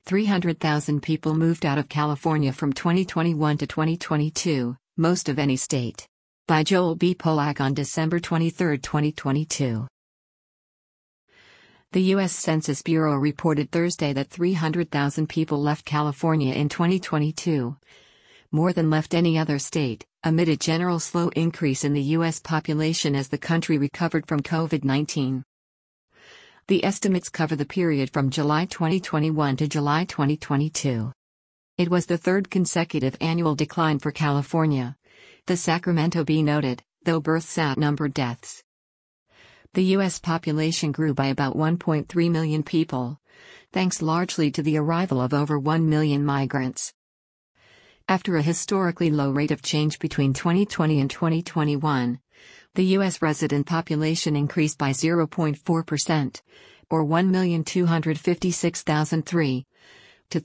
300,000 people moved out of California from 2021 to 2022, most of any state. By Joel B. Polak on December 23, 2022. The U.S. Census Bureau reported Thursday that 300,000 people left California in 2022. More than left any other state, amid a general slow increase in the U.S. population as the country recovered from COVID-19. The estimates cover the period from July 2021 to July 2022. It was the third consecutive annual decline for California. The Sacramento Bee noted, though births outnumbered deaths. The U.S. population grew by about 1.3 million people, thanks largely to the arrival of over 1 million migrants. After a historically low rate of change between 2020 and 2021, the U.S. resident population increased by 0.4%, or 1,256,003, to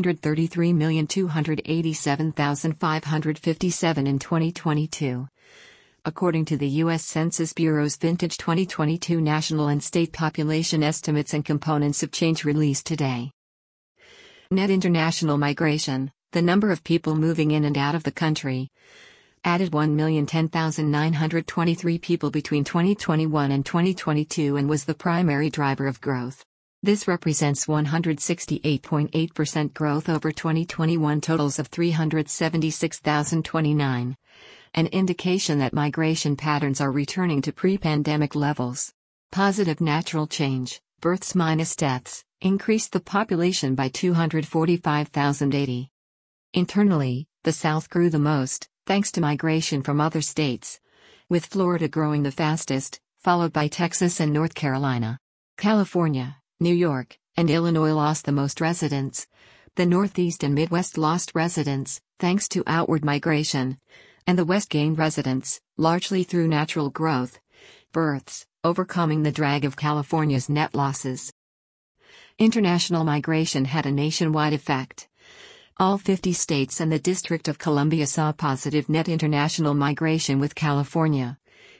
333,287,557 in 2022. According to the U.S. Census Bureau's Vintage 2022 National and State Population Estimates and Components of Change released today. Net international migration, the number of people moving in and out of the country, added 1,010,923 people between 2021 and 2022 and was the primary driver of growth. This represents 168.8% growth over 2021 totals of 376,029, an indication that migration patterns are returning to pre-pandemic levels. Positive natural change, births minus deaths, increased the population by 245,080. Internally, the South grew the most, thanks to migration from other states, with Florida growing the fastest, followed by Texas and North Carolina. California, New York, and Illinois lost the most residents. The Northeast and Midwest lost residents, thanks to outward migration, and the West gained residents, largely through natural growth, births, overcoming the drag of California's net losses. International migration had a nationwide effect. All 50 states and the District of Columbia saw positive net international migration, with California,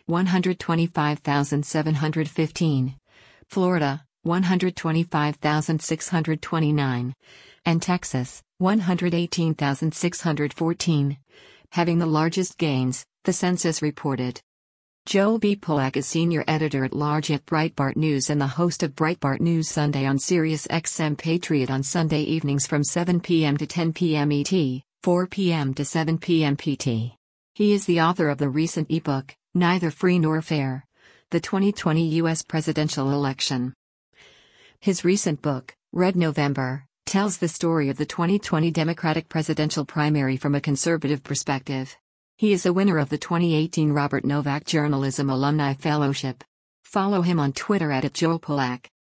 125,715, Florida, 125,629, and Texas, 118,614, having the largest gains, the census reported. Joel B. Polak is senior editor-at-large at Breitbart News and the host of Breitbart News Sunday on Sirius XM Patriot on Sunday evenings from 7 p.m. to 10 p.m. ET, 4 p.m. to 7 p.m. PT. He is the author of the recent ebook, Neither Free Nor Fair: The 2020 U.S. Presidential Election. His recent book, Red November, tells the story of the 2020 Democratic presidential primary from a conservative perspective. He is a winner of the 2018 Robert Novak Journalism Alumni Fellowship. Follow him on Twitter @JoelPolak.